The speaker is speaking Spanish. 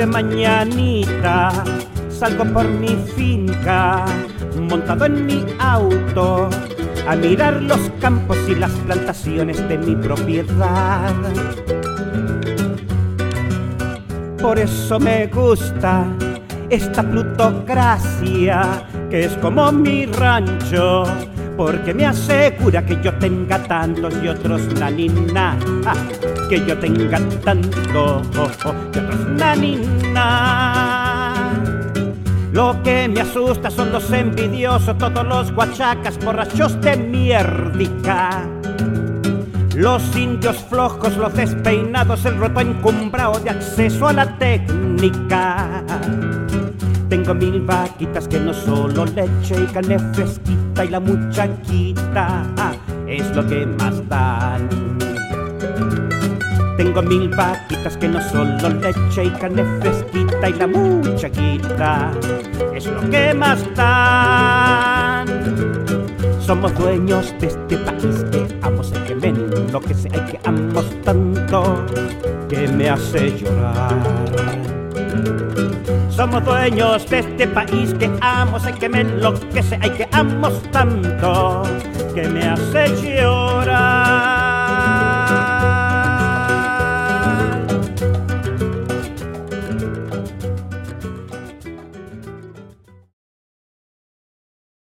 de mañanita salgo por mi finca, montado en mi auto, a mirar los campos y las plantaciones de mi propiedad. Por eso me gusta esta plutocracia, que es como mi rancho, porque me asegura que yo tenga tantos y otros nanina, que yo tenga tanto y otros nanina. Lo que me asusta son los envidiosos, todos los guachacas borrachos de mierdica, los indios flojos, los despeinados, el roto encumbrado de acceso a la técnica. Tengo 1000 vaquitas que no solo leche y carne fresquita, y la muchaquita es lo que más dan. Tengo 1000 vaquitas que no solo leche y carne fresquita, y la muchaquita es lo que más dan. Somos dueños de este país que amo, sé que me enloquece, ay que amo tanto que me hace llorar. Somos dueños de este país que amo, sé que me enloquece, ay que amo tanto que me hace llorar.